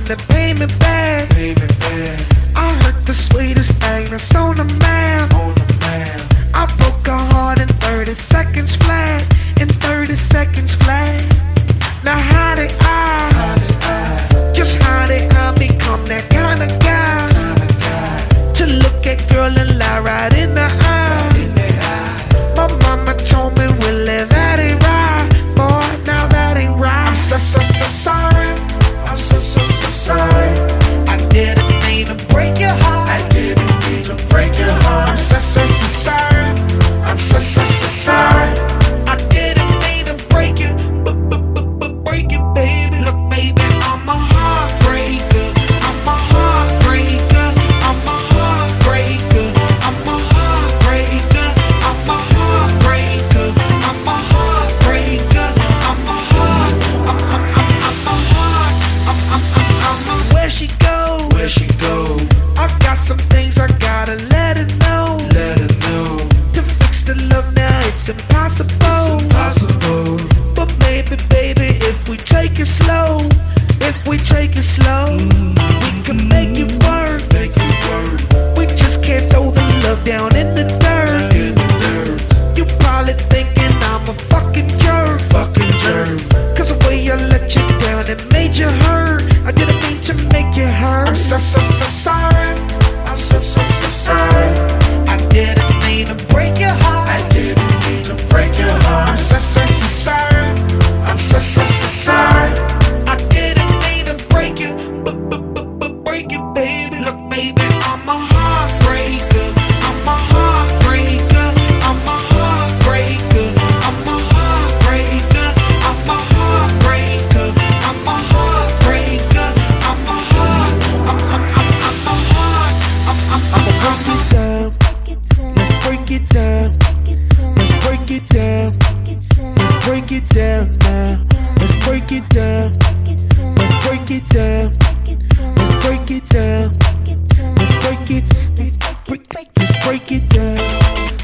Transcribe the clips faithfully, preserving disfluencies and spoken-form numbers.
to pay me back. Pay me back. I heard the sweetest thing that's on the map. On the map. I broke her heart in thirty seconds flat. In thirty seconds flat. Now how did I, How did I, just how did I become that kind of guy? kind of guy, To look at girl and lie right in the eye. in the eye? My mama told me, Willie, that ain't right. Boy, now that ain't right. I'm so, so, so sorry. I'm so, so, so sorry. I didn't mean to break your heart. I didn't mean to break your I'm heart. so, so, so sorry. I'm so, so, so sorry. I didn't mean to break you, but, but, but, but break it, baby. Look, baby, I'm a heartbreaker. I'm a heartbreaker. I'm a heartbreaker. I'm a heartbreaker. I'm a heartbreaker. I'm a heartbreaker. I'm a heart. I'm, I'm, I'm, I'm a heart. I'm, I'm, I'm, I'm a. Where she go? Where she go? I got some things I gotta let her know. Let her know. To fix the love now, it's impossible. It's impossible. But maybe, baby, if we take it slow, if we take it slow, we can make it work. Make it work. We just can't throw the love down in the dirt. In the dirt. You probably thinking I'm a fucking jerk. Fucking jerk. Cause the way I let you down, it made you hurt. I didn't mean to make you hurt. I'm so, so, so sorry. I'm so, so, so sorry. I didn't mean to break your heart. I didn't mean to break your I'm heart. so, so, so sorry. I'm so, so, so sorry. I didn't mean to break you, but, but, but, but break it, baby. Look, baby, I'm a heartbreaker. I'm a heartbreaker. I'm a heartbreaker. I'm a heartbreaker. I'm a heartbreaker. I'm a heartbreaker. I'm a heart. I'm, I'm, I'm, I'm a heart. I'm, I'm, I'm a heartbreaker. Let's break it down. Let's break it down. Let's break it down now. Let's break it down. Let's break it down. Let's break it down. Let's break it. Let's break. Let's break it down.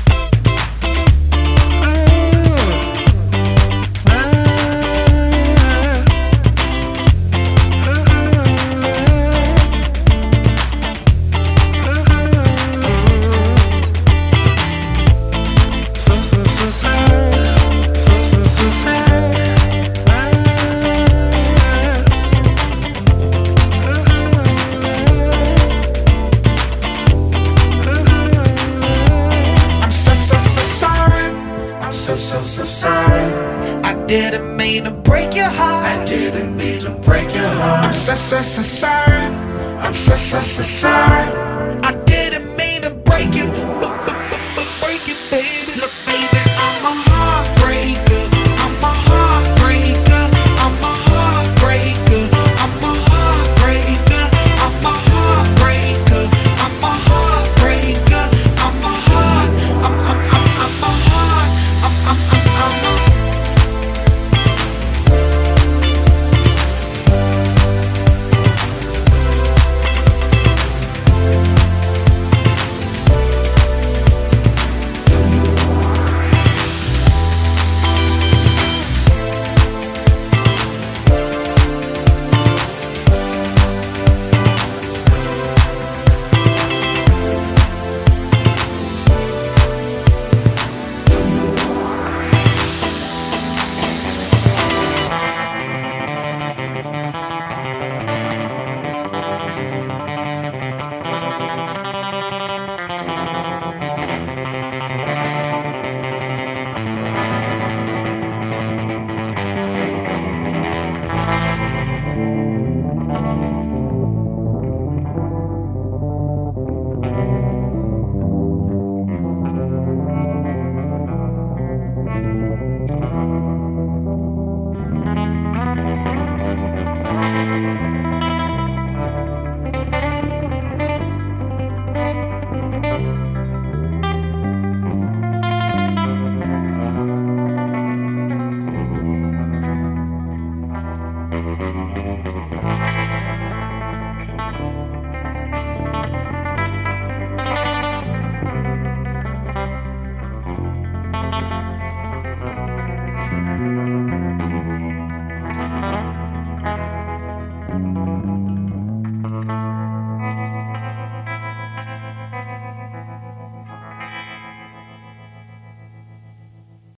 So, so, so sorry. So, so, so sorry. I'm so, so, so sorry. I'm so, so, so sorry. I didn't mean to break your heart. I didn't mean to break your I'm heart. so, so, so sorry. I'm so, so, so sorry. I didn't mean to break you.